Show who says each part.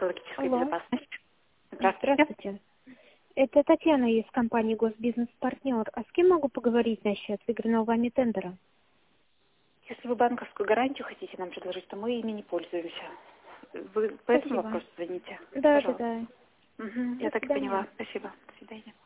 Speaker 1: экологической
Speaker 2: Алло.
Speaker 1: безопасности. Здравствуйте.
Speaker 2: Здравствуйте. Это Татьяна из компании «Госбизнес-партнер». А с кем могу поговорить насчет выигранного вами тендера?
Speaker 1: Если вы банковскую гарантию хотите нам предложить, то мы ими не пользуемся. Вы по этому
Speaker 2: Спасибо.
Speaker 1: вопросу звоните?
Speaker 2: Да, да,
Speaker 1: Пожалуйста.
Speaker 2: да.
Speaker 1: Угу,
Speaker 2: До
Speaker 1: я так и
Speaker 2: свидания.
Speaker 1: поняла. Спасибо. До свидания.